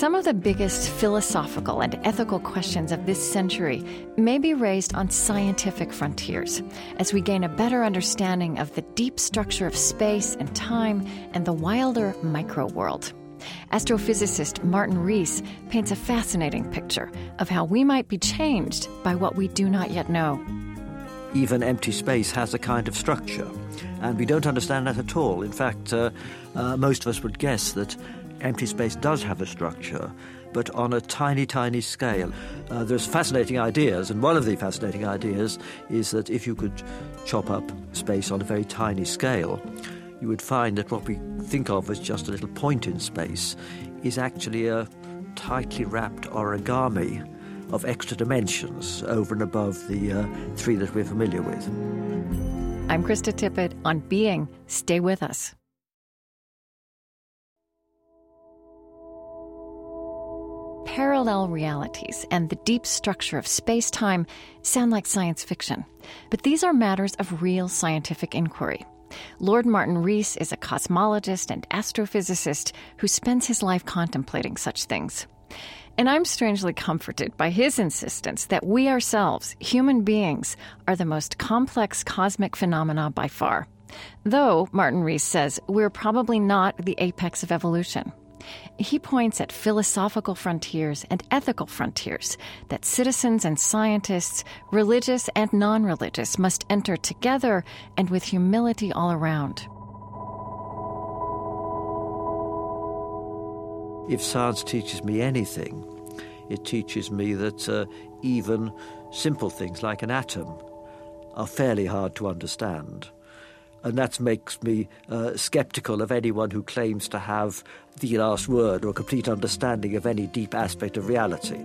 Some of the biggest philosophical and ethical questions of this century may be raised on scientific frontiers as we gain a better understanding of the deep structure of space and time and the wilder micro-world. Astrophysicist Martin Rees paints a fascinating picture of how we might be changed by what we do not yet know. Even empty space has a kind of structure, and we don't understand that at all. In fact, most of us would guess that empty space does have a structure, but on a tiny, tiny scale. There's fascinating ideas, and one of the fascinating ideas is that if you could chop up space on a very tiny scale, you would find that what we think of as just a little point in space is actually a tightly wrapped origami of extra dimensions over and above the three that we're familiar with. I'm Krista Tippett on Being. Stay with us. Parallel realities and the deep structure of space-time sound like science fiction, but these are matters of real scientific inquiry. Lord Martin Rees is a cosmologist and astrophysicist who spends his life contemplating such things. And I'm strangely comforted by his insistence that we ourselves, human beings, are the most complex cosmic phenomena by far. Though, Martin Rees says, we're probably not the apex of evolution. He points at philosophical frontiers and ethical frontiers that citizens and scientists, religious and non-religious, must enter together and with humility all around. If science teaches me anything, it teaches me that even simple things like an atom are fairly hard to understand. And that makes me skeptical of anyone who claims to have the last word or a complete understanding of any deep aspect of reality.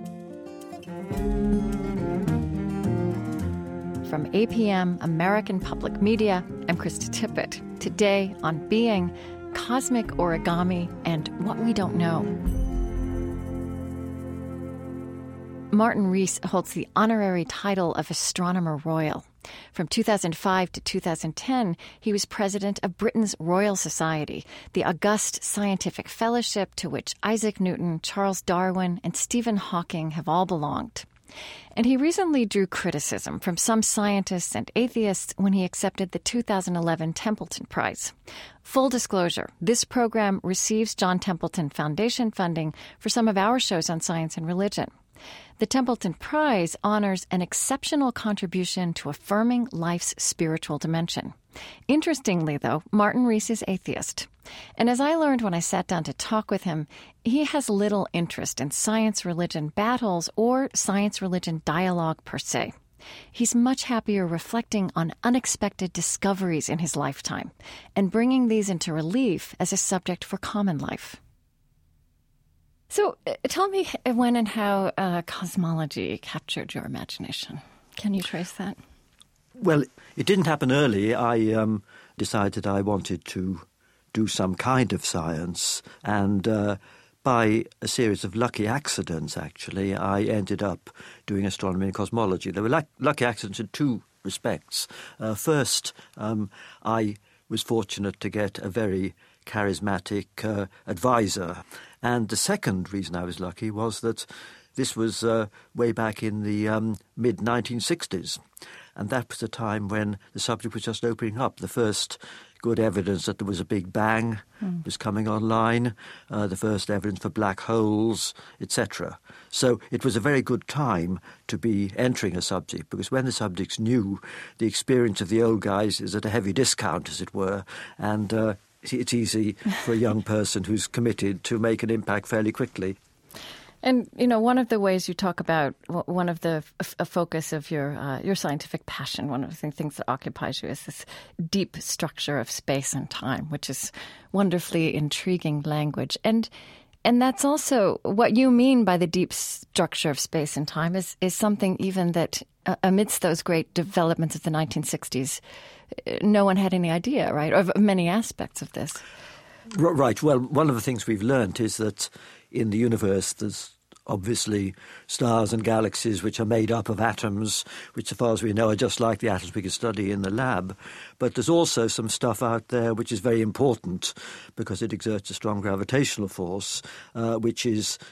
From APM, American Public Media, I'm Krista Tippett. Today on Being, Cosmic Origami and What We Don't Know. Martin Rees holds the honorary title of Astronomer Royal. From 2005 to 2010, he was president of Britain's Royal Society, the august scientific fellowship to which Isaac Newton, Charles Darwin, and Stephen Hawking have all belonged. And he recently drew criticism from some scientists and atheists when he accepted the 2011 Templeton Prize. Full disclosure, this program receives John Templeton Foundation funding for some of our shows on science and religion. The Templeton Prize honors an exceptional contribution to affirming life's spiritual dimension. Interestingly, though, Martin Rees is atheist. And as I learned when I sat down to talk with him, he has little interest in science-religion battles or science-religion dialogue per se. He's much happier reflecting on unexpected discoveries in his lifetime and bringing these into relief as a subject for common life. So tell me when and how cosmology captured your imagination. Can you trace that? Well, it didn't happen early. I decided I wanted to do some kind of science, and by a series of lucky accidents, actually, I ended up doing astronomy and cosmology. There were lucky accidents in two respects. First, I was fortunate to get a very charismatic advisor. And the second reason I was lucky was that this was way back in the mid-1960s. And that was the time when the subject was just opening up. The first good evidence that there was a Big Bang was coming online, the first evidence for black holes, etc. So it was a very good time to be entering a subject, because when the subject's new, the experience of the old guys is at a heavy discount, as it were, and it's easy for a young person who's committed to make an impact fairly quickly. And, you know, one of the ways you talk about, one of the a focus of your scientific passion, one of the things that occupies you is this deep structure of space and time, which is wonderfully intriguing language. And that's also what you mean by the deep structure of space and time is something even that amidst those great developments of the 1960s, no one had any idea, right, of many aspects of this. Right. Well, one of the things we've learned is that in the universe there's obviously stars and galaxies which are made up of atoms, which, so far as we know, are just like the atoms we can study in the lab. But there's also some stuff out there which is very important because it exerts a strong gravitational force, which is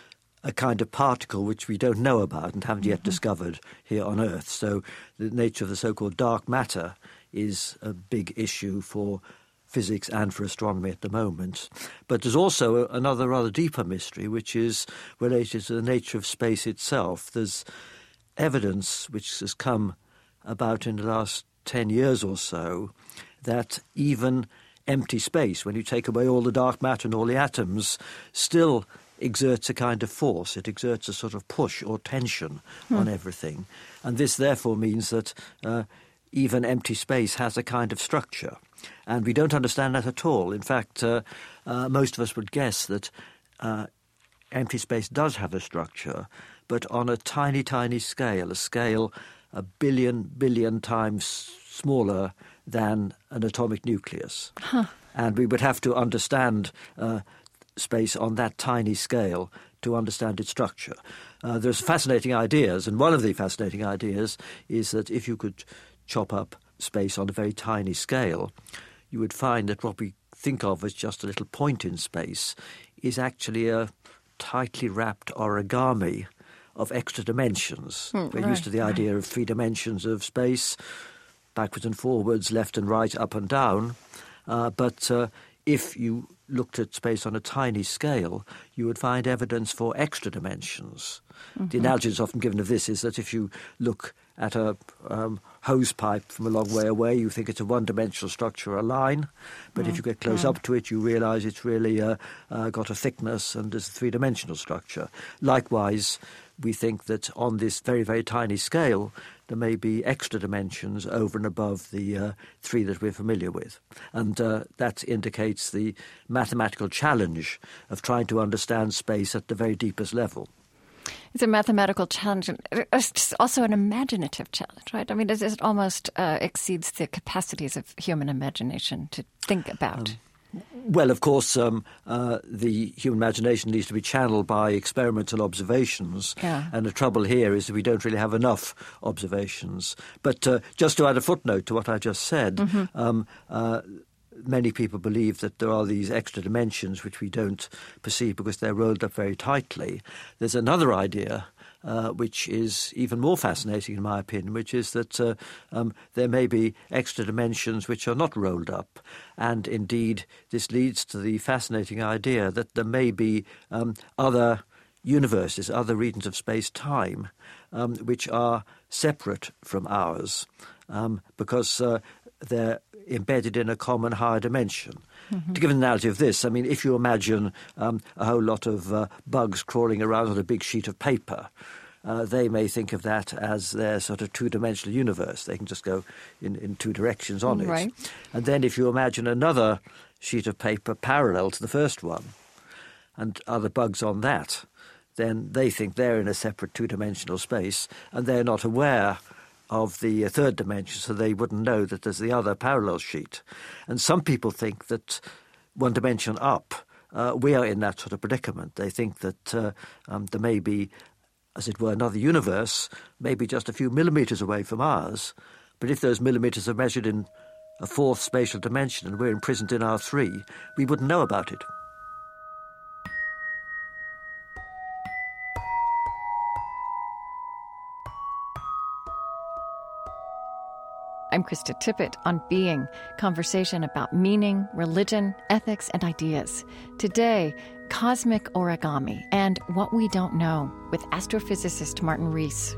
a kind of particle which we don't know about and haven't yet discovered here on Earth. So the nature of the so-called dark matter is a big issue for physics and for astronomy at the moment. But there's also another rather deeper mystery, which is related to the nature of space itself. There's evidence which has come about in the last 10 years or so that even empty space, when you take away all the dark matter and all the atoms, still exerts a kind of force. It exerts a sort of push or tension on everything. And this therefore means that even empty space has a kind of structure. And we don't understand that at all. In fact, most of us would guess that empty space does have a structure, but on a tiny, tiny scale, a scale a billion times smaller than an atomic nucleus. And we would have to understand space on that tiny scale to understand its structure. There's fascinating ideas, and one of the fascinating ideas is that if you could chop up space on a very tiny scale, you would find that what we think of as just a little point in space is actually a tightly wrapped origami of extra dimensions. We're used to the idea of 3 dimensions of space, backwards and forwards, left and right, up and down. But if you looked at space on a tiny scale, you would find evidence for extra dimensions. The analogy that's often given of this is that if you look at a hose pipe from a long way away, you think it's a one-dimensional structure, a line. But if you get close up to it, you realise it's really got a thickness and is a 3-dimensional structure. Likewise, we think that on this very, very tiny scale, there may be extra dimensions over and above the 3 that we're familiar with. And that indicates the mathematical challenge of trying to understand space at the very deepest level. It's a mathematical challenge. It's also an imaginative challenge, right? I mean, it almost exceeds the capacities of human imagination to think about. Well, of course, the human imagination needs to be channeled by experimental observations. And the trouble here is that we don't really have enough observations. But just to add a footnote to what I just said, many people believe that there are these extra dimensions which we don't perceive because they're rolled up very tightly. There's another idea which is even more fascinating in my opinion, which is that there may be extra dimensions which are not rolled up. And indeed, this leads to the fascinating idea that there may be other universes, other regions of space-time, which are separate from ours because they're embedded in a common higher dimension. To give an analogy of this, I mean, if you imagine a whole lot of bugs crawling around on a big sheet of paper, they may think of that as their sort of 2-dimensional universe. They can just go in 2 directions on it. Right. And then if you imagine another sheet of paper parallel to the first one and other bugs on that, then they think they're in a separate 2-dimensional space and they're not aware of the 3rd dimension, so they wouldn't know that there's the other parallel sheet. And some people think that 1 dimension up, we are in that sort of predicament. They think that there may be, as it were, another universe, maybe just a few millimetres away from ours. But if those millimetres are measured in a 4th spatial dimension and we're imprisoned in our 3, we wouldn't know about it. I'm Krista Tippett on Being, conversation about meaning, religion, ethics, and ideas. Today, cosmic origami and what we don't know with astrophysicist Martin Rees.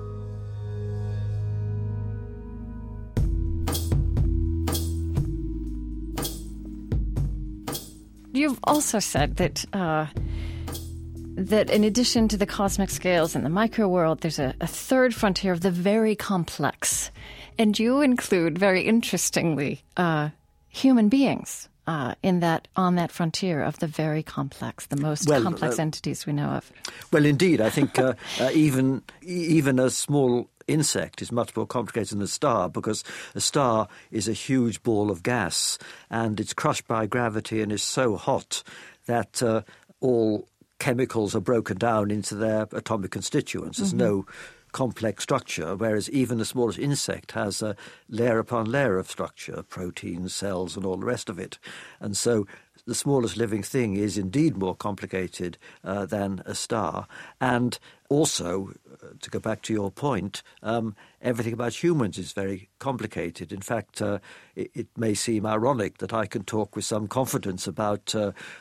You've also said that that in addition to the cosmic scales and the micro world, there's a 3rd frontier of the very complex. And you include, very interestingly, human beings on that frontier of the very complex, the most complex entities we know of. Well, indeed, I think even a small insect is much more complicated than a star, because a star is a huge ball of gas and it's crushed by gravity and is so hot that all chemicals are broken down into their atomic constituents. There's no complex structure, whereas even the smallest insect has a layer upon layer of structure, proteins, cells, and all the rest of it. And so the smallest living thing is indeed more complicated than a star. And also, to go back to your point, everything about humans is very complicated. In fact, it may seem ironic that I can talk with some confidence about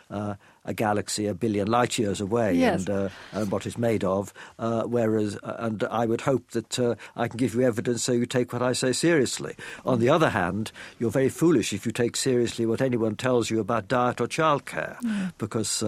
a galaxy a billion light years away, yes, and what it's made of, whereas I would hope that I can give you evidence so you take what I say seriously. On the other hand, you're very foolish if you take seriously what anyone tells you about diet or childcare, because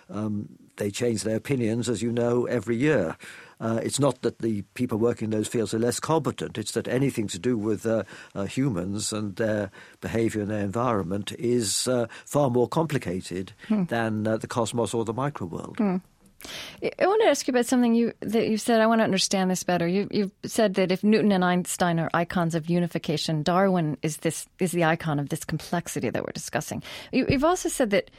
they change their opinions, as you know, every year. It's not that the people working in those fields are less competent. It's that anything to do with humans and their behaviour and their environment is far more complicated than the cosmos or the microworld. I want to ask you about something that you said. I want to understand this better. You've said that if Newton and Einstein are icons of unification, Darwin is the icon of this complexity that we're discussing. You've also said that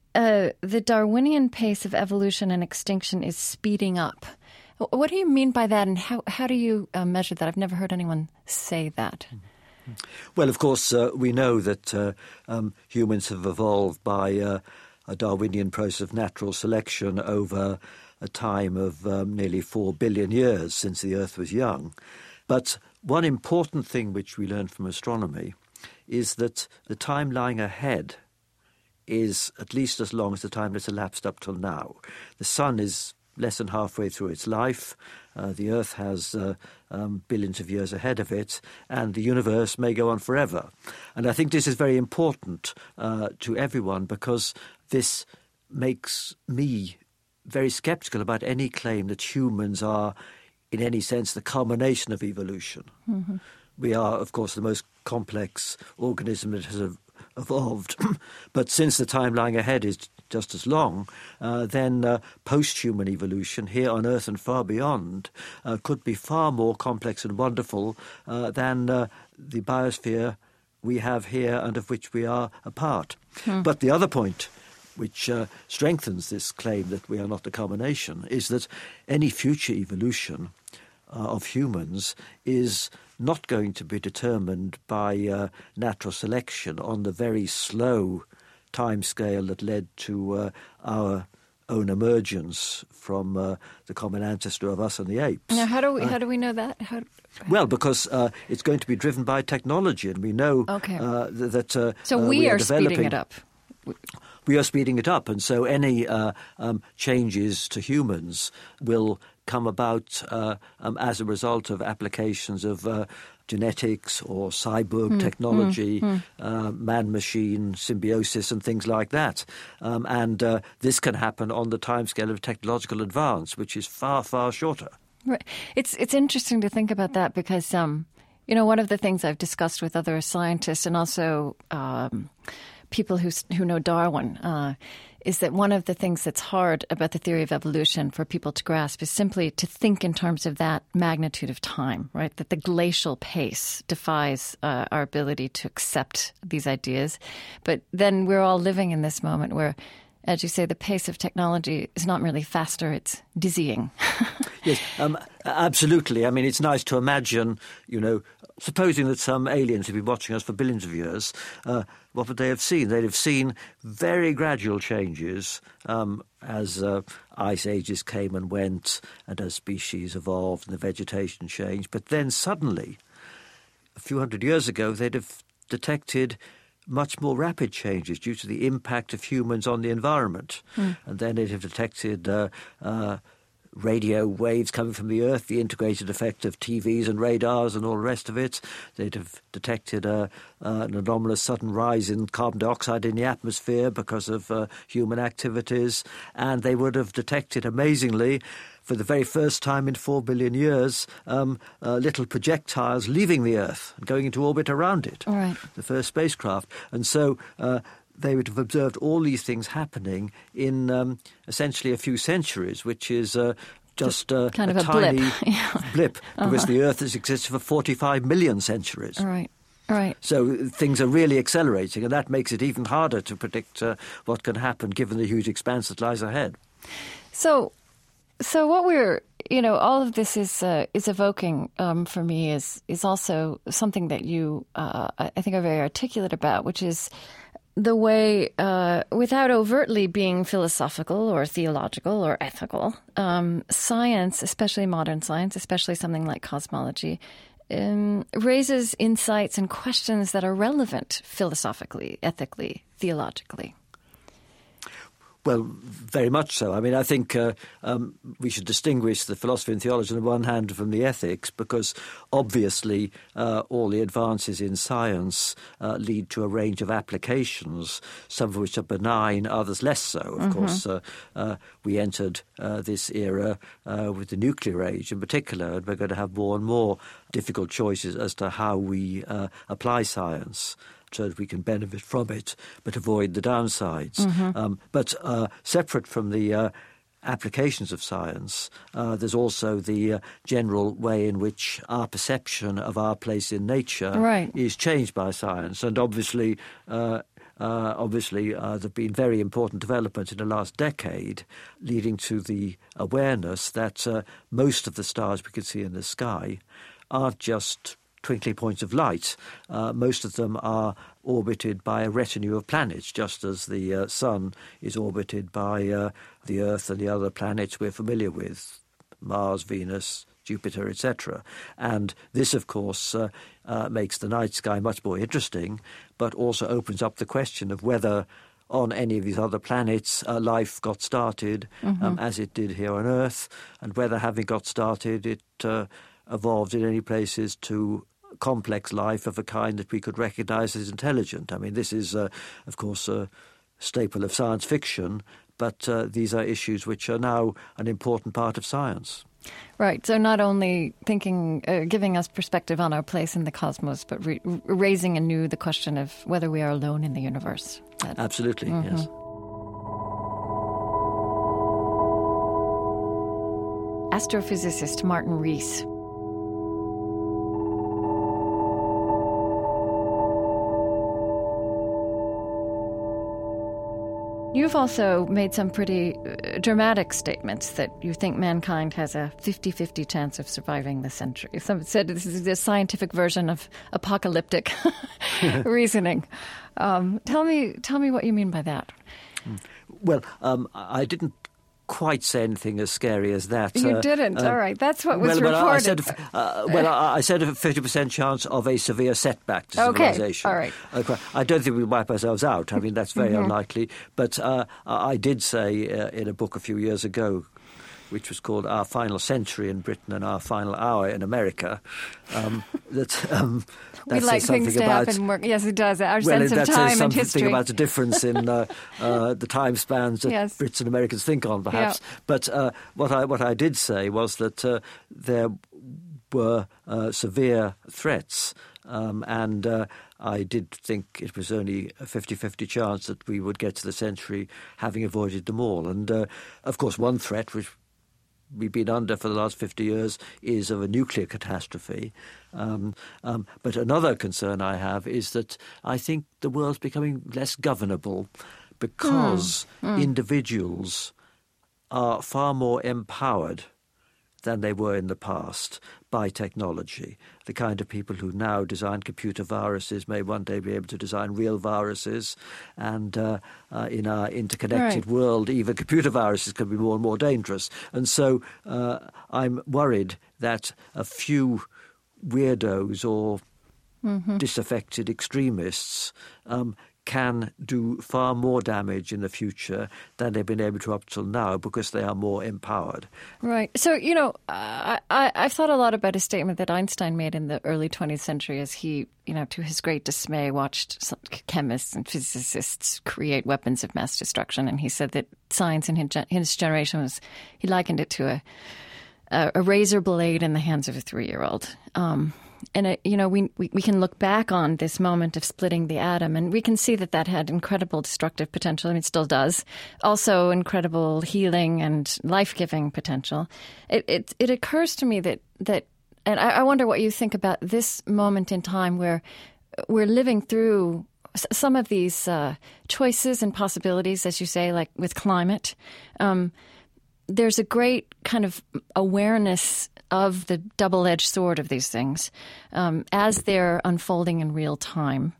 the Darwinian pace of evolution and extinction is speeding up. What do you mean by that, and how do you measure that? I've never heard anyone say that. Well, of course, we know that humans have evolved by a Darwinian process of natural selection over a time of nearly 4 billion years since the Earth was young. But one important thing which we learn from astronomy is that the time lying ahead is at least as long as the time that's elapsed up till now. The sun is less than halfway through its life. The Earth has billions of years ahead of it, and the universe may go on forever. And I think this is very important to everyone, because this makes me very sceptical about any claim that humans are, in any sense, the culmination of evolution. Mm-hmm. We are, of course, the most complex organism that has evolved. But since the time lying ahead is just as long, then post-human evolution here on Earth and far beyond could be far more complex and wonderful than the biosphere we have here and of which we are a part. But the other point which strengthens this claim that we are not the culmination is that any future evolution of humans is not going to be determined by natural selection on the very slow timescale that led to our own emergence from the common ancestor of us and the apes. Now, how do we know that? Well, because it's going to be driven by technology, and we know that so we are speeding it up. We are speeding it up, and so any changes to humans will come about as a result of applications of genetics or cyborg technology, man-machine symbiosis and things like that. And this can happen on the timescale of technological advance, which is far, far shorter. Right. It's interesting to think about that because, one of the things I've discussed with other scientists and also people who know Darwin is that one of the things that's hard about the theory of evolution for people to grasp is simply to think in terms of that magnitude of time, right? That the glacial pace defies our ability to accept these ideas. But then we're all living in this moment where, as you say, the pace of technology is not really faster, it's dizzying. Yes, absolutely. I mean, it's nice to imagine, supposing that some aliens have been watching us for billions of years, what would they have seen? They'd have seen very gradual changes as ice ages came and went and as species evolved and the vegetation changed. But then suddenly, a few hundred years ago, they'd have detected much more rapid changes due to the impact of humans on the environment. And then they'd have detected radio waves coming from the Earth, the integrated effect of TVs and radars and all the rest of it. They'd have detected an anomalous sudden rise in carbon dioxide in the atmosphere because of human activities. And they would have detected, amazingly, for the very first time in 4 billion years, little projectiles leaving the Earth and going into orbit around it, right. The first spacecraft. And so they would have observed all these things happening in essentially a few centuries, which is just kind of a tiny blip, blip because the Earth has existed for 45 million centuries. Right. Right. So things are really accelerating, and that makes it even harder to predict what can happen given the huge expanse that lies ahead. So what we're, all of this is evoking for me is also something that you, I think, are very articulate about, which is the way, without overtly being philosophical or theological or ethical, science, especially modern science, especially something like cosmology, raises insights and questions that are relevant philosophically, ethically, theologically. Well, very much so. I mean, I think we should distinguish the philosophy and theology on the one hand from the ethics, because obviously all the advances in science lead to a range of applications, some of which are benign, others less so. Of course, we entered this era with the nuclear age in particular, and we're going to have more and more difficult choices as to how we apply science, so that we can benefit from it but avoid the downsides. But separate from the applications of science, there's also the general way in which our perception of our place in nature is changed by science. And obviously there have been very important developments in the last decade leading to the awareness that most of the stars we can see in the sky aren't just twinkling points of light. Most of them are orbited by a retinue of planets, just as the Sun is orbited by the Earth and the other planets we're familiar with, Mars, Venus, Jupiter, etc. And this, of course, makes the night sky much more interesting, but also opens up the question of whether on any of these other planets life got started as it did here on Earth, and whether, having got started, it evolved in any places to complex life of a kind that we could recognize as intelligent. I mean, this is, of course, a staple of science fiction, but these are issues which are now an important part of science. Right. So not only giving us perspective on our place in the cosmos, but raising anew the question of whether we are alone in the universe. Absolutely, yes. Astrophysicist Martin Rees. You've also made some pretty dramatic statements that you think mankind has a 50-50 chance of surviving the century. Some said this is the scientific version of apocalyptic reasoning. Tell me what you mean by that. Well, I didn't quite say anything as scary as that. You didn't? All right. That's what was reported. I said a 50% chance of a severe setback to civilization. All right. I don't think we'll wipe ourselves out. I mean, that's very unlikely. But I did say in a book a few years ago, which was called Our Final Century in Britain and Our Final Hour in America, that we like things to happen. Yes, it does. Our sense of time and history. Something about the difference in the time spans that Brits and Americans think on, perhaps. Yeah. But what I did say was that there were severe threats, and I did think it was only a 50-50 chance that we would get to the century having avoided them all. And, of course, one threat, which we've been under for the last 50 years, is of a nuclear catastrophe. But another concern I have is that I think the world's becoming less governable because individuals are far more empowered than they were in the past by technology. The kind of people who now design computer viruses may one day be able to design real viruses. And in our interconnected world, even computer viruses can be more and more dangerous. And so I'm worried that a few weirdos or disaffected extremists can do far more damage in the future than they've been able to up till now because they are more empowered. Right. So, I've thought a lot about a statement that Einstein made in the early 20th century as he, to his great dismay, watched some chemists and physicists create weapons of mass destruction. And he said that science in his generation he likened it to a razor blade in the hands of a 3-year-old. And, we can look back on this moment of splitting the atom, and we can see that had incredible destructive potential. I mean, it still does. Also incredible healing and life-giving potential. It occurs to me that and I wonder what you think about this moment in time where we're living through some of these choices and possibilities, as you say, like with climate. There's a great kind of awareness of the double-edged sword of these things as they're unfolding in real time.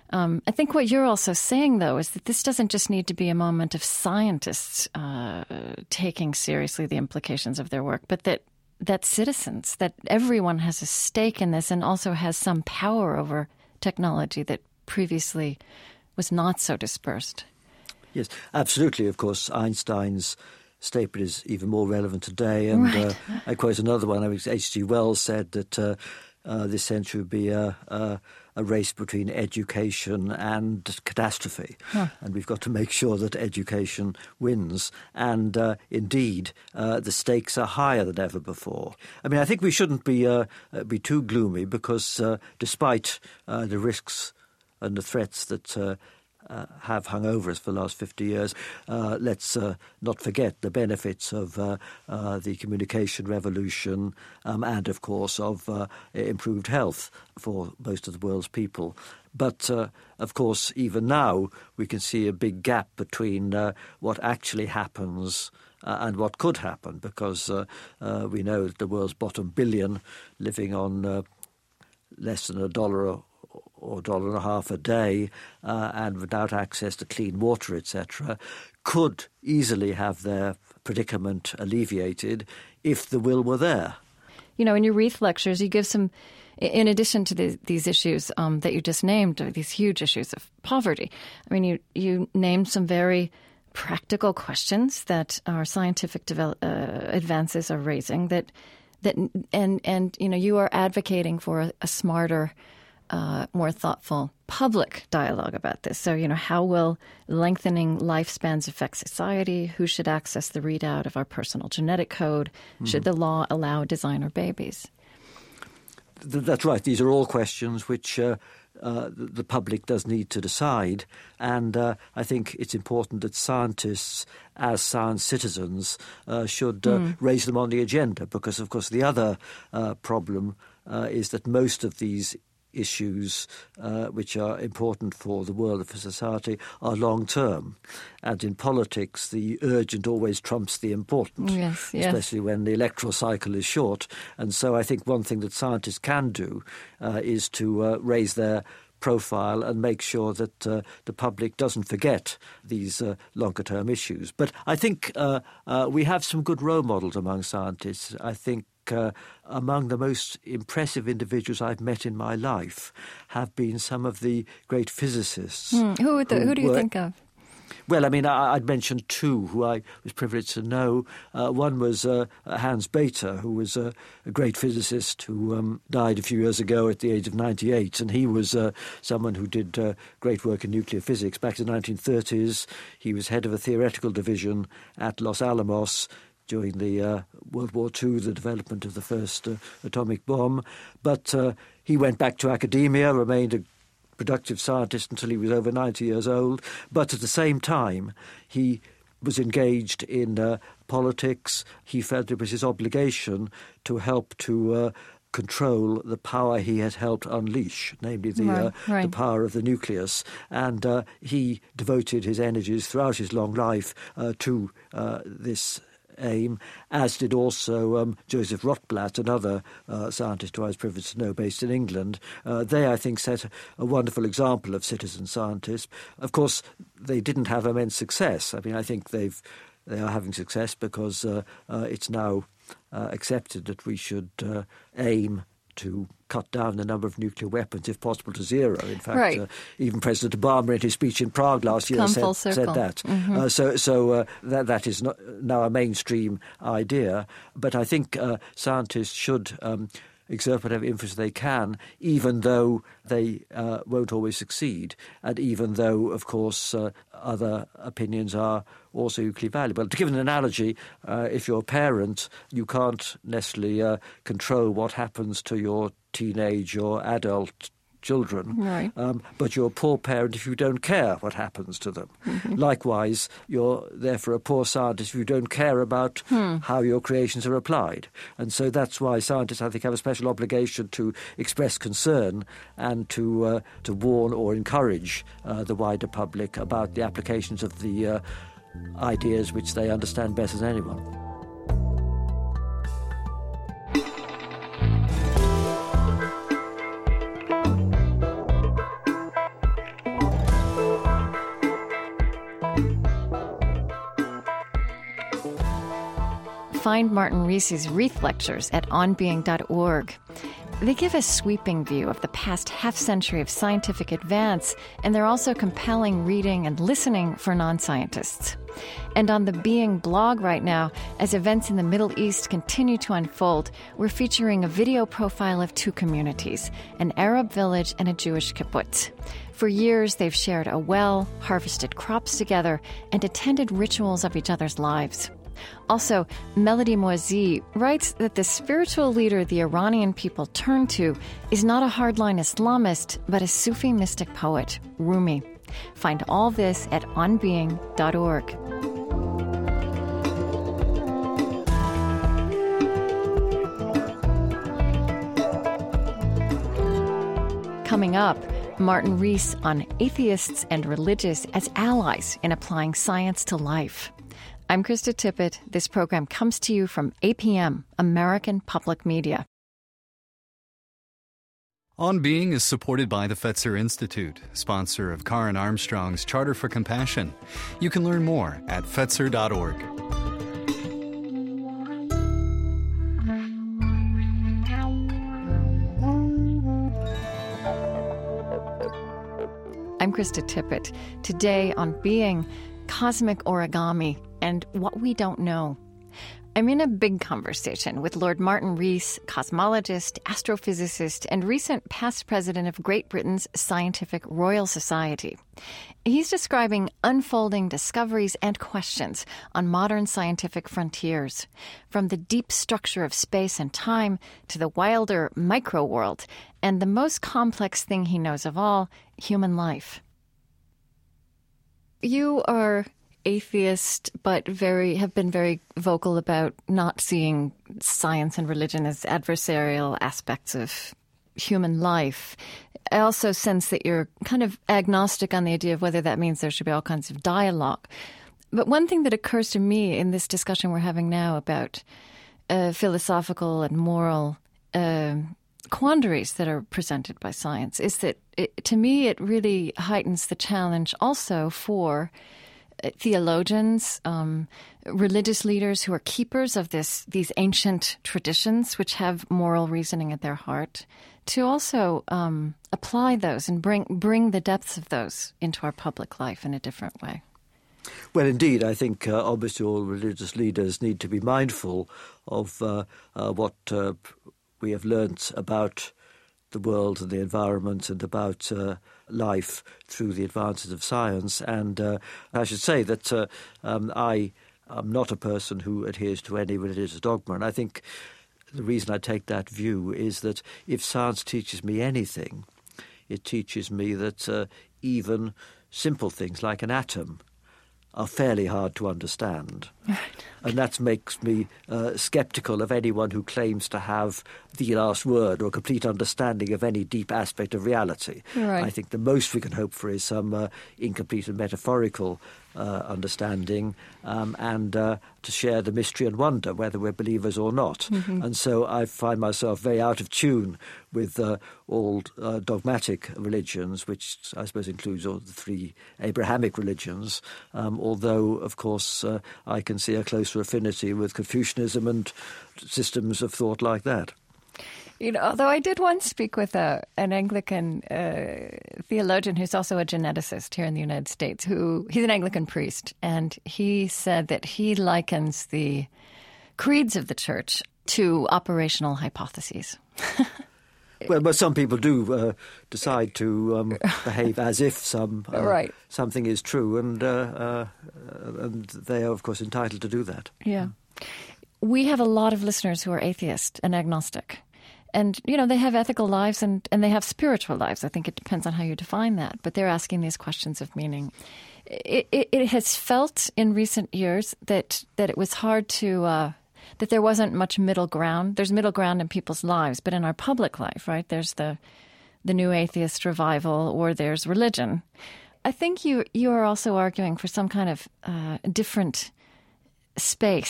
I think what you're also saying, though, is that this doesn't just need to be a moment of scientists taking seriously the implications of their work, but that citizens, that everyone has a stake in this and also has some power over technology that previously was not so dispersed. Yes, absolutely. Of course, Einstein's statement is even more relevant today. And right. I quote another one. H.G. Wells said that this century would be a race between education and catastrophe. Huh. And we've got to make sure that education wins. And indeed, the stakes are higher than ever before. I mean, I think we shouldn't be too gloomy because despite the risks and the threats that have hung over us for the last 50 years. Let's not forget the benefits of the communication revolution and, of course, of improved health for most of the world's people. But, of course, even now we can see a big gap between what actually happens and what could happen, because we know that the world's bottom billion living on less than $1 or $1.50 a day and without access to clean water, etc., could easily have their predicament alleviated if the will were there. You know, in your Reith lectures, you give some, in addition to these issues that you just named, these huge issues of poverty, I mean, you named some very practical questions that our scientific advances are raising and you know, you are advocating for a smarter, more thoughtful public dialogue about this. So, you know, how will lengthening lifespans affect society? Who should access the readout of our personal genetic code? Should the law allow designer babies? That's right. These are all questions which the public does need to decide. And I think it's important that scientists, as science citizens, should raise them on the agenda, because, of course, the other problem is that most of these issues which are important for the world and for society are long-term. And in politics, the urgent always trumps the important, especially when the electoral cycle is short. And so I think one thing that scientists can do is to raise their profile and make sure that the public doesn't forget these longer-term issues. But I think we have some good role models among scientists. I think among the most impressive individuals I've met in my life have been some of the great physicists. Who do you think of? Well, I mean, I'd mentioned two who I was privileged to know. One was Hans Bethe, who was a great physicist who died a few years ago at the age of 98. And he was someone who did great work in nuclear physics. Back in the 1930s, he was head of a theoretical division at Los Alamos during the World War II, the development of the first atomic bomb. But he went back to academia, remained a productive scientist until he was over 90 years old. But at the same time, he was engaged in politics. He felt it was his obligation to help to control the power he had helped unleash, namely the power of the nucleus. And he devoted his energies throughout his long life to this aim, as did also Joseph Rotblat, another scientist who I was privileged to know based in England. They, I think, set a wonderful example of citizen scientists. Of course, they didn't have immense success. I mean, I think they are having success because it's now accepted that we should aim to cut down the number of nuclear weapons, if possible, to zero. In fact, even President Obama in his speech in Prague last year said that. Mm-hmm. So that is now a mainstream idea. But I think scientists should exert whatever influence they can, even though they won't always succeed, and even though, of course, other opinions are also equally valuable. To give an analogy, if you're a parent, you can't necessarily control what happens to your teenage or adult children, right. But you're a poor parent if you don't care what happens to them. Mm-hmm. Likewise, you're therefore a poor scientist if you don't care about how your creations are applied. And so that's why scientists, I think, have a special obligation to express concern and to warn or encourage the wider public about the applications of the ideas which they understand better than anyone. find Martin Rees's Reith lectures at onbeing.org. They give a sweeping view of the past half-century of scientific advance, and they're also compelling reading and listening for non-scientists. And on the Being blog right now, as events in the Middle East continue to unfold, we're featuring a video profile of two communities, an Arab village and a Jewish kibbutz. For years, they've shared a well, harvested crops together, and attended rituals of each other's lives. Also, Melody Moazi writes that the spiritual leader the Iranian people turn to is not a hardline Islamist, but a Sufi mystic poet, Rumi. Find all this at onbeing.org. Coming up, Martin Rees on atheists and religious as allies in applying science to life. I'm Krista Tippett. This program comes to you from APM, American Public Media. On Being is supported by the Fetzer Institute, sponsor of Karen Armstrong's Charter for Compassion. You can learn more at Fetzer.org. I'm Krista Tippett. Today on Being, cosmic origami and what we don't know. I'm in a big conversation with Lord Martin Rees, cosmologist, astrophysicist, and recent past president of Great Britain's Scientific Royal Society. He's describing unfolding discoveries and questions on modern scientific frontiers, from the deep structure of space and time to the wilder micro-world, and the most complex thing he knows of all, human life. You are atheist, but have been very vocal about not seeing science and religion as adversarial aspects of human life. I also sense that you're kind of agnostic on the idea of whether that means there should be all kinds of dialogue. But one thing that occurs to me in this discussion we're having now about philosophical and moral quandaries that are presented by science is that, to me, it really heightens the challenge also for theologians, religious leaders who are keepers of these ancient traditions which have moral reasoning at their heart, to also apply those and bring the depths of those into our public life in a different way. Well, indeed, I think obviously all religious leaders need to be mindful of what we have learnt about the world and the environment and about life through the advances of science. And I should say that I am not a person who adheres to any religious dogma. And I think the reason I take that view is that if science teaches me anything, it teaches me that even simple things like an atom are fairly hard to understand. Right. And that makes me sceptical of anyone who claims to have the last word or complete understanding of any deep aspect of reality. Right. I think the most we can hope for is some incomplete and metaphorical understanding and to share the mystery and wonder, whether we're believers or not. Mm-hmm. And so I find myself very out of tune with all dogmatic religions, which I suppose includes all the three Abrahamic religions, although, of course, I can see a closer affinity with Confucianism and systems of thought like that. You know, although I did once speak with an Anglican theologian who's also a geneticist here in the United States, he's an Anglican priest, and he said that he likens the creeds of the church to operational hypotheses. Well, but some people do decide to behave as if something is true, and they are, of course, entitled to do that. Yeah. We have a lot of listeners who are atheist and agnostic. And, you know, they have ethical lives and they have spiritual lives. I think it depends on how you define that. But they're asking these questions of meaning. It has felt in recent years that it was hard to that there wasn't much middle ground. There's middle ground in people's lives, but in our public life, right, there's the new atheist revival or there's religion. I think you are also arguing for some kind of different space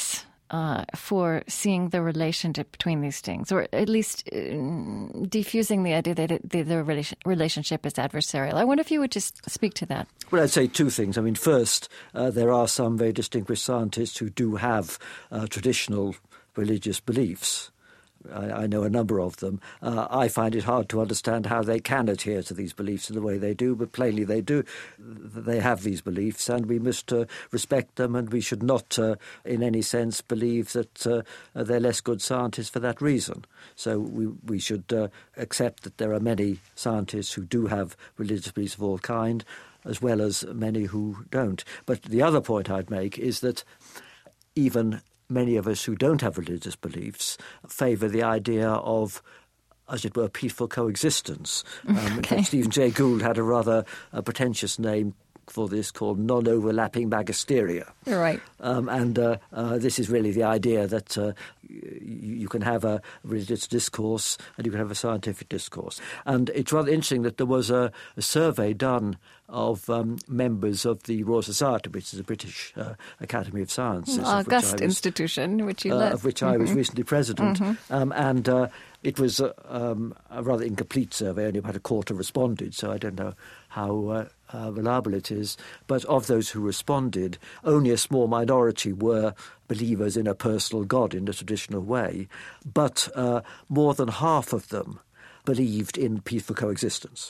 for seeing the relationship between these things, or at least defusing the idea that the relationship is adversarial. I wonder if you would just speak to that. Well, I'd say two things. I mean, first, there are some very distinguished scientists who do have traditional religious beliefs. I know a number of them. I find it hard to understand how they can adhere to these beliefs in the way they do, but plainly they do. They have these beliefs, and we must respect them, and we should not, in any sense, believe that they're less good scientists for that reason. So we should accept that there are many scientists who do have religious beliefs of all kind, as well as many who don't. But the other point I'd make is that even many of us who don't have religious beliefs favour the idea of, as it were, peaceful coexistence. Okay. Stephen Jay Gould had a rather pretentious name for this called non-overlapping magisteria. Right. And this is really the idea that you can have a religious discourse and you can have a scientific discourse. And it's rather interesting that there was a survey done of members of the Royal Society, which is a British Academy of Sciences. August institution, which you led. Of which I was recently president. And it was a rather incomplete survey. Only about a quarter responded, so I don't know how reliable it is. But of those who responded, only a small minority were believers in a personal God in a traditional way. But more than half of them believed in peaceful coexistence.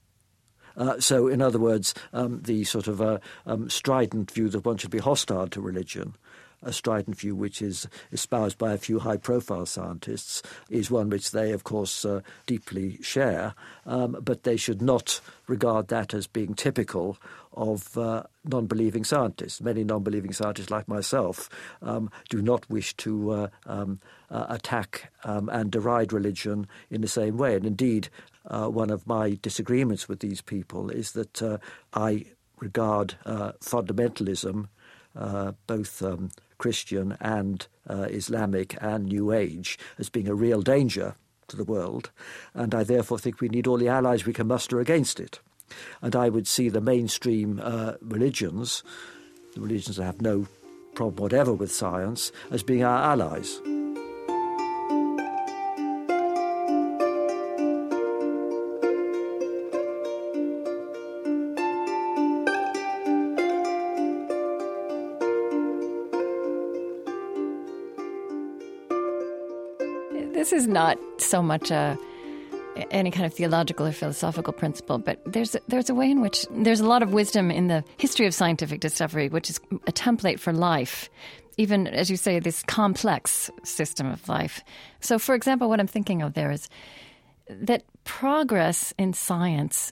So, in other words, the sort of strident view that one should be hostile to religion, a strident view which is espoused by a few high-profile scientists, is one which they, of course, deeply share, but they should not regard that as being typical of non-believing scientists. Many non-believing scientists, like myself, do not wish to attack and deride religion in the same way. And indeed, one of my disagreements with these people is that I regard fundamentalism, both Christian and Islamic and New Age, as being a real danger to the world, and I therefore think we need all the allies we can muster against it. And I would see the mainstream religions, the religions that have no problem whatever with science, as being our allies. This is not so much any kind of theological or philosophical principle, but there's a way in which there's a lot of wisdom in the history of scientific discovery, which is a template for life, even, as you say, this complex system of life. So, for example, what I'm thinking of there is that progress in science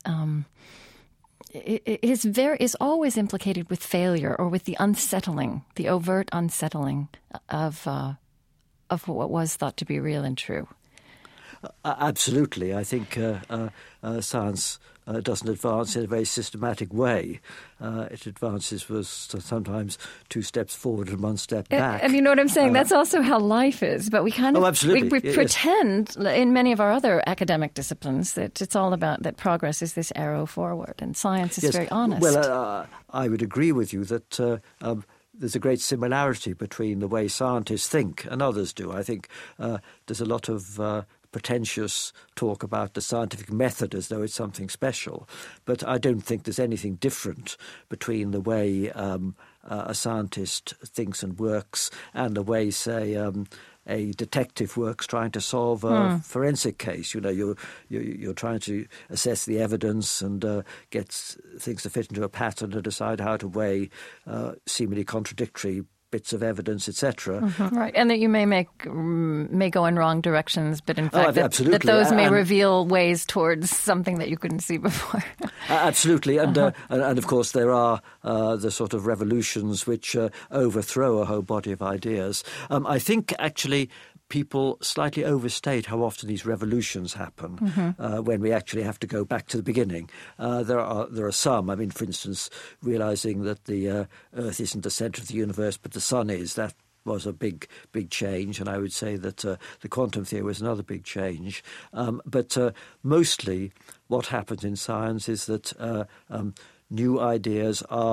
is always implicated with failure or with the unsettling, the overt unsettling of what was thought to be real and true. Absolutely. I think science doesn't advance in a very systematic way. It advances with sometimes 2 steps forward and 1 step back. And you know what I'm saying? That's also how life is. But we kind of absolutely. we pretend in many of our other academic disciplines that it's all about that progress is this arrow forward, and science is very honest. Well, I would agree with you that there's a great similarity between the way scientists think and others do. I think there's a lot of pretentious talk about the scientific method as though it's something special. But I don't think there's anything different between the way a scientist thinks and works and the way, say, a detective works trying to solve a forensic case. You know, you're trying to assess the evidence and get things to fit into a pattern and decide how to weigh seemingly contradictory bits of evidence, etc. Right, and that you may go in wrong directions, but in fact that those may reveal ways towards something that you couldn't see before. Absolutely, and of course there are the sort of revolutions which overthrow a whole body of ideas. I think actually people slightly overstate how often these revolutions happen when we actually have to go back to the beginning. There are some. I mean, for instance, realizing that the Earth isn't the center of the universe, but the Sun is. That was a big change, and I would say that the quantum theory was another big change. But mostly what happens in science is that new ideas are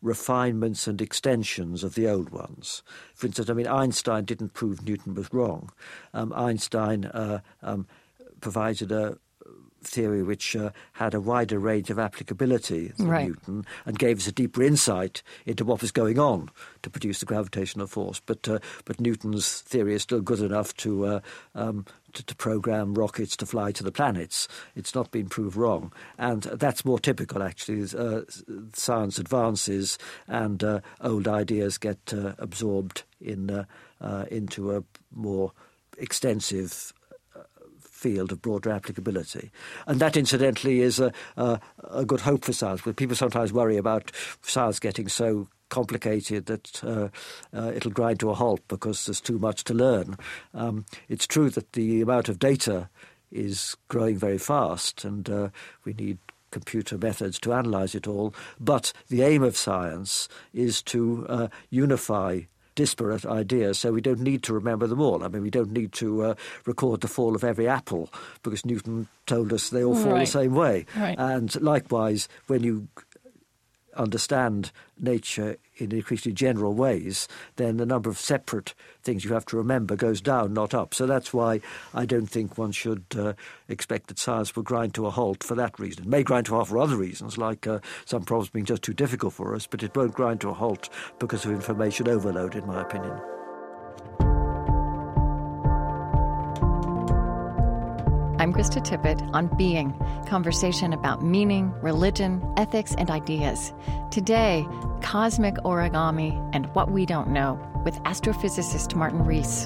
refinements and extensions of the old ones. For instance, Einstein didn't prove Newton was wrong. Einstein provided a theory which had a wider range of applicability than Newton and gave us a deeper insight into what was going on to produce the gravitational force. But Newton's theory is still good enough to program rockets to fly to the planets. It's not been proved wrong. And that's more typical, actually. Science advances and old ideas get absorbed into a more extensive field of broader applicability. And that, incidentally, is a good hope for science. But people sometimes worry about science getting so complicated that it'll grind to a halt because there's too much to learn. It's true that the amount of data is growing very fast, and we need computer methods to analyze it all. But the aim of science is to unify disparate ideas, so we don't need to remember them all. We don't need to record the fall of every apple because Newton told us they all fall the same way. Right. And likewise, when you understand nature in increasingly general ways, then the number of separate things you have to remember goes down, not up. So that's why I don't think one should expect that science will grind to a halt for that reason. It may grind to a halt for other reasons, like some problems being just too difficult for us, but it won't grind to a halt because of information overload, in my opinion. I'm Krista Tippett on Being, conversation about meaning, religion, ethics, and ideas. Today, cosmic origami and what we don't know, with astrophysicist Martin Rees.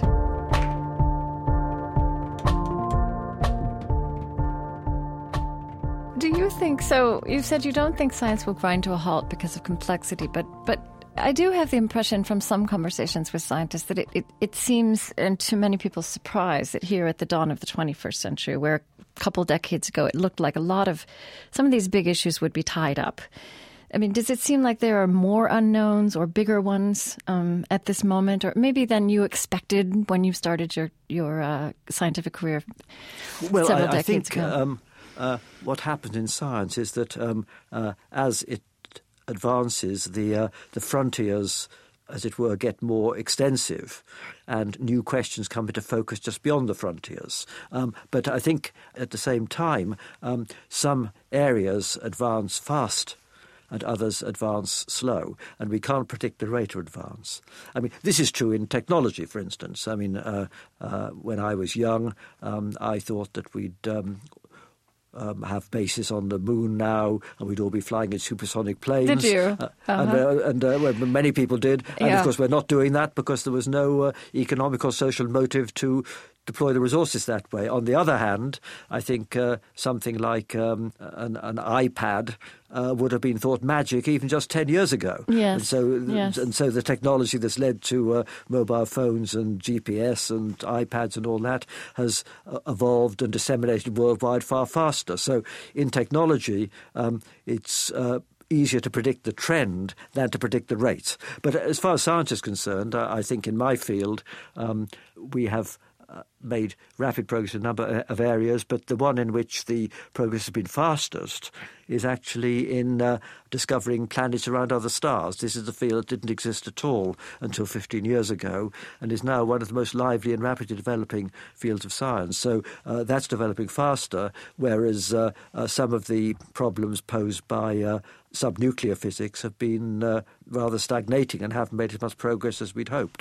Do you think so? You said you don't think science will grind to a halt because of complexity, but I do have the impression from some conversations with scientists that it seems, and to many people's surprise, that here at the dawn of the 21st century, where a couple decades ago it looked like some of these big issues would be tied up. Does it seem like there are more unknowns or bigger ones at this moment, or maybe than you expected when you started your scientific career several decades ago? What happens in science is that as it advances, the frontiers, as it were, get more extensive and new questions come into focus just beyond the frontiers. But I think at the same time, some areas advance fast and others advance slow, and we can't predict the rate of advance. This is true in technology, for instance. When I was young, I thought that we'd have bases on the moon now, and we'd all be flying in supersonic planes. Did you? And many people did. And of course, we're not doing that because there was no economic or social motive to deploy the resources that way. On the other hand, I think something like an iPad would have been thought magic even just 10 years ago. Yes. And so the technology that's led to mobile phones and GPS and iPads and all that has evolved and disseminated worldwide far faster. So in technology, it's easier to predict the trend than to predict the rate. But as far as science is concerned, I think in my field we have made rapid progress in a number of areas, but the one in which the progress has been fastest is actually in discovering planets around other stars. This is a field that didn't exist at all until 15 years ago and is now one of the most lively and rapidly developing fields of science. So that's developing faster, whereas some of the problems posed by subnuclear physics have been rather stagnating and haven't made as much progress as we'd hoped.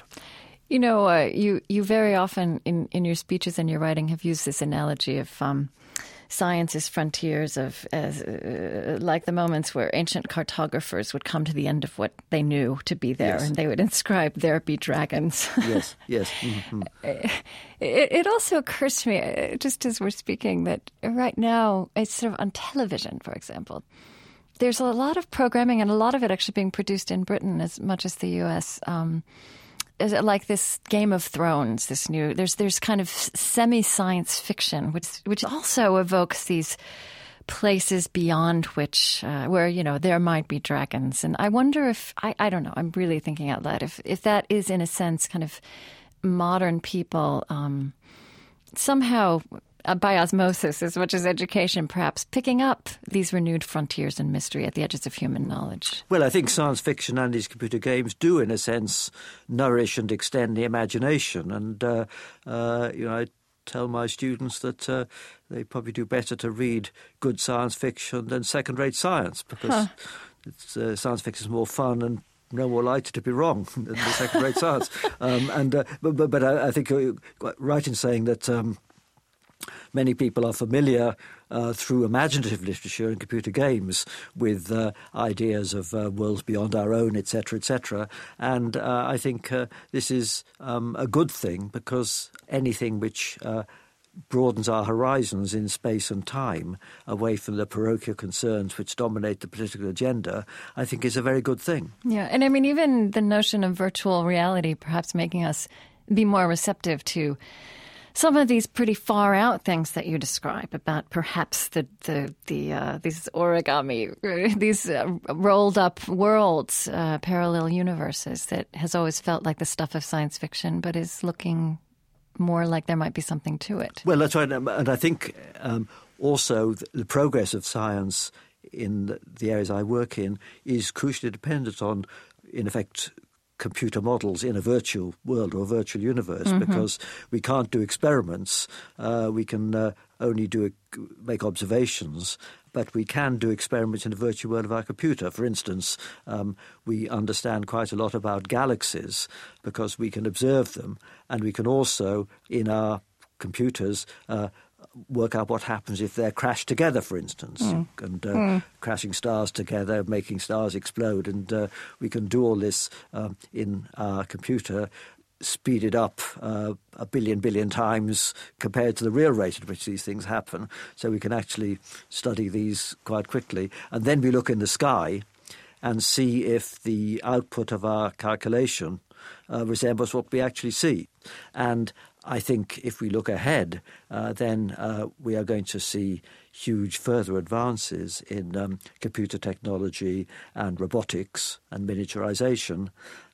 You very often in your speeches and your writing have used this analogy of science as frontiers, like the moments where ancient cartographers would come to the end of what they knew to be there, and they would inscribe, "There be dragons." Yes. Mm-hmm. It also occurs to me, just as we're speaking, that right now, it's sort of on television, for example, there's a lot of programming, and a lot of it actually being produced in Britain as much as the U.S., like this Game of Thrones, there's kind of semi-science fiction, which also evokes these places beyond which, where, there might be dragons. And I wonder if, I don't know, I'm really thinking out loud, if that is in a sense kind of modern people somehow by osmosis as much as education, perhaps, picking up these renewed frontiers and mystery at the edges of human knowledge? Well, I think science fiction and these computer games do, in a sense, nourish and extend the imagination. And, I tell my students that they probably do better to read good science fiction than second-rate science, because science fiction is more fun and no more likely to be wrong than the second-rate science. But I think you're right in saying that many people are familiar through imaginative literature and computer games with ideas of worlds beyond our own, etc., etc. And I think this is a good thing, because anything which broadens our horizons in space and time away from the parochial concerns which dominate the political agenda, I think is a very good thing. Yeah, and I mean, even the notion of virtual reality perhaps making us be more receptive to some of these pretty far out things that you describe about perhaps these origami, these rolled up worlds, parallel universes that has always felt like the stuff of science fiction, but is looking more like there might be something to it. Well, that's right. And I think also the progress of science in the areas I work in is crucially dependent on, in effect, computer models in a virtual world or a virtual universe, because we can't do experiments. We can only make observations, but we can do experiments in the virtual world of our computer. For instance, we understand quite a lot about galaxies because we can observe them, and we can also, in our computers, work out what happens if they're crashed together, for instance, and crashing stars together, making stars explode. And we can do all this in our computer, speeded up a billion times compared to the real rate at which these things happen. So we can actually study these quite quickly. And then we look in the sky and see if the output of our calculation resembles what we actually see. And I think if we look ahead, then we are going to see huge further advances in computer technology and robotics and miniaturization.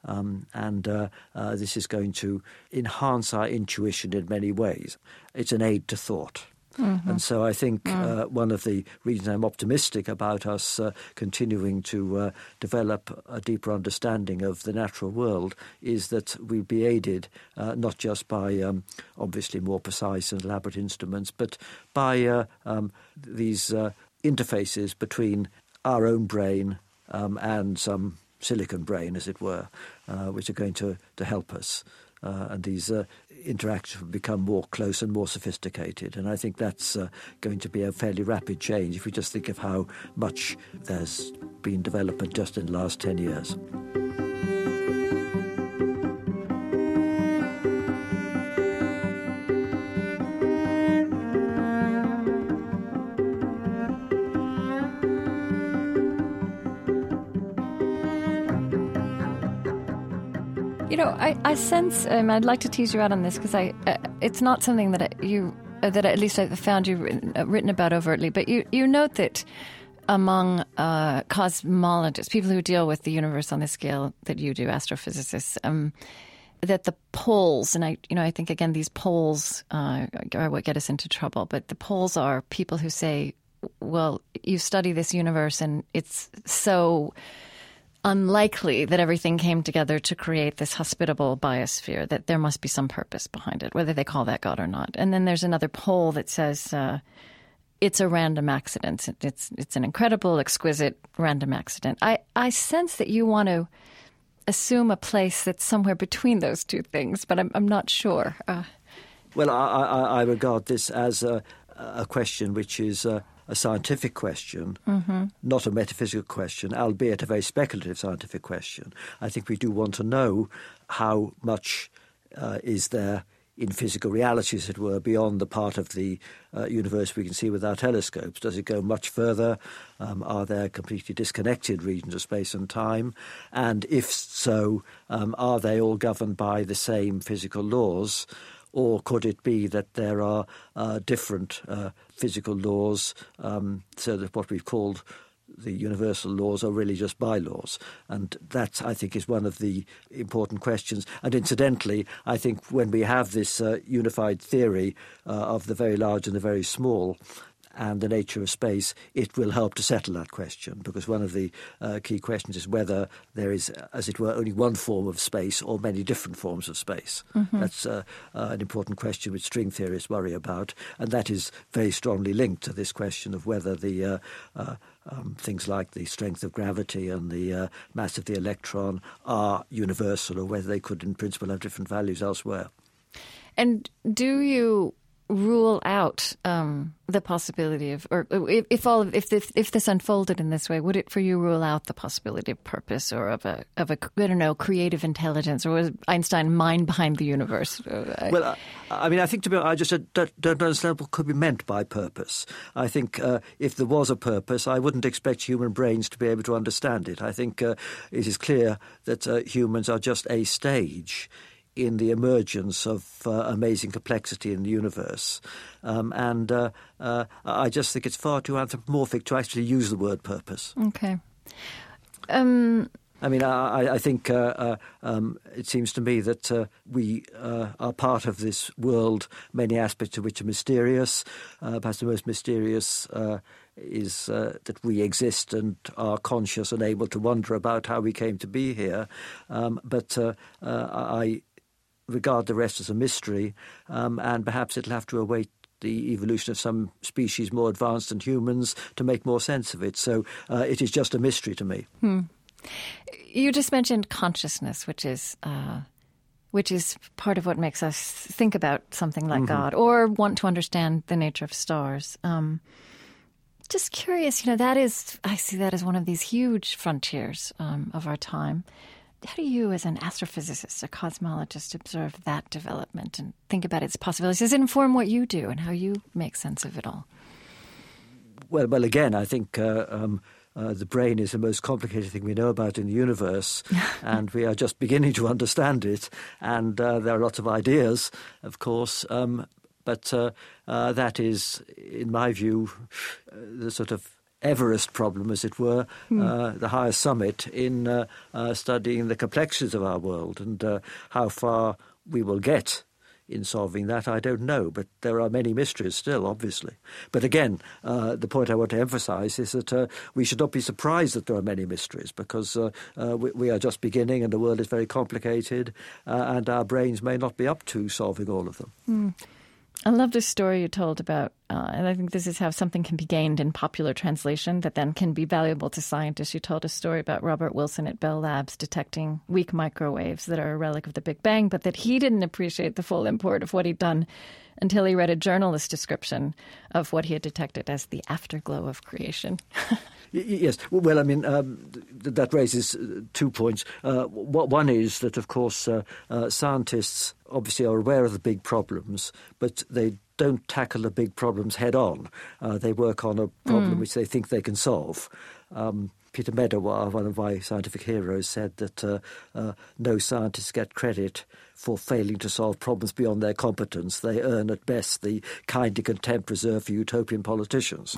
And this is going to enhance our intuition in many ways. It's an aid to thought. And so I think one of the reasons I'm optimistic about us continuing to develop a deeper understanding of the natural world is that we'll be aided not just by obviously more precise and elaborate instruments, but by these interfaces between our own brain and some silicon brain, as it were, which are going to help us. And these interactions will become more close and more sophisticated. And I think that's going to be a fairly rapid change if we just think of how much there's been development just in the last 10 years. You know, I sense, I'd like to tease you out on this because it's not something that that at least I found you written about overtly, but you note that among cosmologists, people who deal with the universe on the scale that you do, astrophysicists, that the poles, and I think again these poles are what get us into trouble, but the poles are people who say, well, you study this universe and it's so unlikely that everything came together to create this hospitable biosphere, that there must be some purpose behind it, whether they call that God or not. And then there's another pole that says it's a random accident. It's an incredible, exquisite random accident. I sense that you want to assume a place that's somewhere between those two things, but I'm not sure. Well, I regard this as a question which is a scientific question, not a metaphysical question, albeit a very speculative scientific question. I think we do want to know how much is there in physical reality, as it were, beyond the part of the universe we can see with our telescopes. Does it go much further? Are there completely disconnected regions of space and time? And if so, are they all governed by the same physical laws? Or could it be that there are different physical laws, so that what we've called the universal laws are really just bylaws. And that, I think, is one of the important questions. And incidentally, I think when we have this unified theory of the very large and the very small and the nature of space, it will help to settle that question, because one of the key questions is whether there is, as it were, only one form of space or many different forms of space. Mm-hmm. That's an important question which string theorists worry about, and that is very strongly linked to this question of whether the things like the strength of gravity and the mass of the electron are universal, or whether they could in principle have different values elsewhere. And do you rule out the possibility of, or if this unfolded in this way, would it for you rule out the possibility of purpose or of a I don't know, creative intelligence, or was Einstein mind behind the universe? Well, I mean, I think I just don't understand what could be meant by purpose. I think if there was a purpose, I wouldn't expect human brains to be able to understand it. I think it is clear that humans are just a stage in the emergence of amazing complexity in the universe. And I just think it's far too anthropomorphic to actually use the word purpose. Okay. I mean, I think it seems to me that we are part of this world, many aspects of which are mysterious. Perhaps the most mysterious is that we exist and are conscious and able to wonder about how we came to be here. But I regard the rest as a mystery, and perhaps it'll have to await the evolution of some species more advanced than humans to make more sense of it. So it is just a mystery to me. You just mentioned consciousness, which is part of what makes us think about something like God or want to understand the nature of stars. Just curious, I see that as one of these huge frontiers of our time. How do you, as an astrophysicist, a cosmologist, observe that development and think about its possibilities? Does it inform what you do and how you make sense of it all? Well, again, I think the brain is the most complicated thing we know about in the universe, and we are just beginning to understand it. And there are lots of ideas, of course, but that is, in my view, the sort of Everest problem, as it were, the highest summit in studying the complexities of our world. And how far we will get in solving that, I don't know. But there are many mysteries still, obviously. But again, the point I want to emphasize is that we should not be surprised that there are many mysteries, because we are just beginning and the world is very complicated, and our brains may not be up to solving all of them. I love the story you told about, and I think this is how something can be gained in popular translation that then can be valuable to scientists. You told a story about Robert Wilson at Bell Labs detecting weak microwaves that are a relic of the Big Bang, but that he didn't appreciate the full import of what he'd done until he read a journalist's description of what he had detected as the afterglow of creation. Yes. Well, I mean, that raises 2 points. One is that, of course, scientists obviously are aware of the big problems, but they don't tackle the big problems head on. They work on a problem which they think they can solve. Peter Medawar, one of my scientific heroes, said that no scientists get credit for failing to solve problems beyond their competence. They earn at best the kindly contempt reserved for utopian politicians.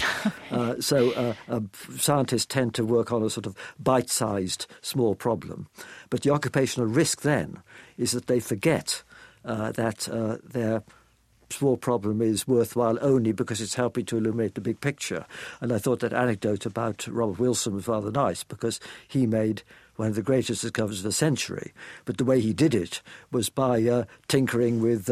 So scientists tend to work on a sort of bite-sized small problem. But the occupational risk then is that they forget that their small problem is worthwhile only because it's helping to illuminate the big picture. And I thought that anecdote about Robert Wilson was rather nice, because he made one of the greatest discoveries of the century. But the way he did it was by tinkering with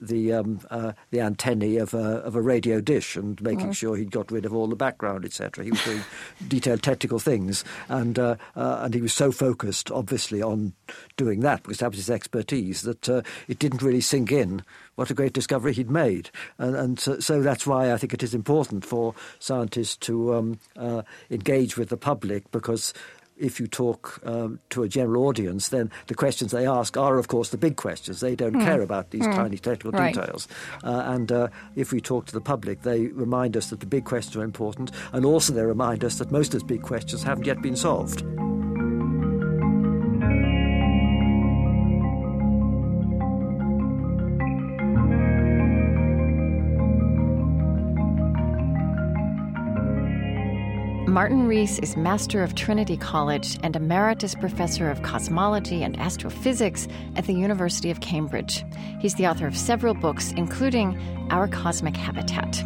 the antennae of a radio dish and making sure he'd got rid of all the background, etc. He was doing detailed technical things, and he was so focused, obviously, on doing that, because that was his expertise, that it didn't really sink in what a great discovery he'd made. And so that's why I think it is important for scientists to engage with the public, because if you talk to a general audience, then the questions they ask are, of course, the big questions. They don't care about these tiny technical details. And if we talk to the public, they remind us that the big questions are important, and also they remind us that most of those big questions haven't yet been solved. Martin Rees is Master of Trinity College and Emeritus Professor of Cosmology and Astrophysics at the University of Cambridge. He's the author of several books, including Our Cosmic Habitat.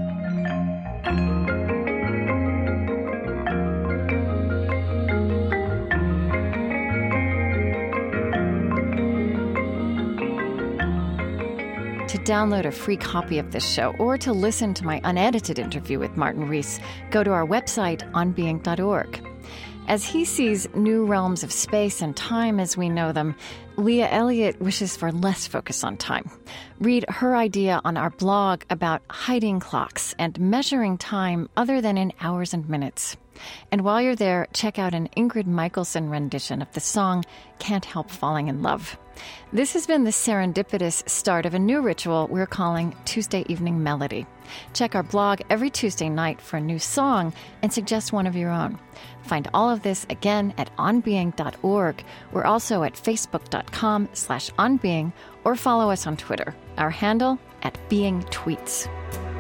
To download a free copy of this show or to listen to my unedited interview with Martin Rees, go to our website, onbeing.org. As he sees new realms of space and time as we know them, Leah Elliott wishes for less focus on time. Read her idea on our blog about hiding clocks and measuring time other than in hours and minutes. And while you're there, check out an Ingrid Michaelson rendition of the song Can't Help Falling in Love. This has been the serendipitous start of a new ritual we're calling Tuesday Evening Melody. Check our blog every Tuesday night for a new song and suggest one of your own. Find all of this again at onbeing.org. We're also at facebook.com/onbeing or follow us on Twitter. Our handle @beingtweets.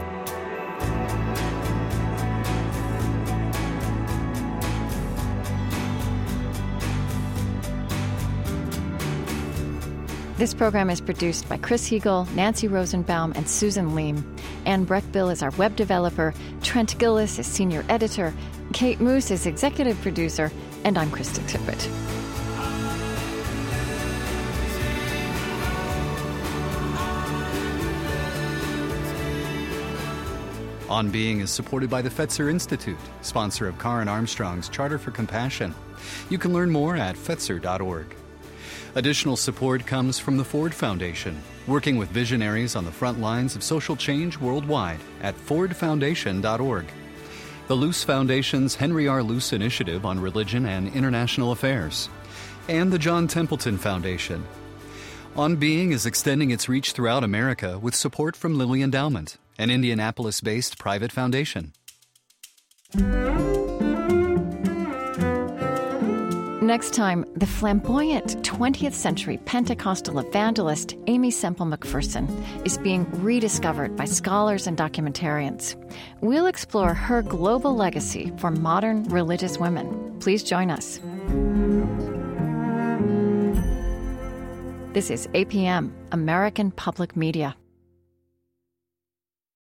This program is produced by Chris Heagle, Nancy Rosenbaum, and Susan Leem. Anne Breckbill is our web developer. Trent Gillis is senior editor. Kate Moose is executive producer. And I'm Krista Tippett. On Being is supported by the Fetzer Institute, sponsor of Karen Armstrong's Charter for Compassion. You can learn more at fetzer.org. Additional support comes from the Ford Foundation, working with visionaries on the front lines of social change worldwide at fordfoundation.org. The Luce Foundation's Henry R. Luce Initiative on Religion and International Affairs, and the John Templeton Foundation. On Being is extending its reach throughout America with support from Lilly Endowment, an Indianapolis-based private foundation. Next time, the flamboyant 20th century Pentecostal evangelist Aimee Semple McPherson is being rediscovered by scholars and documentarians. We'll explore her global legacy for modern religious women. Please join us. This is APM, American Public Media.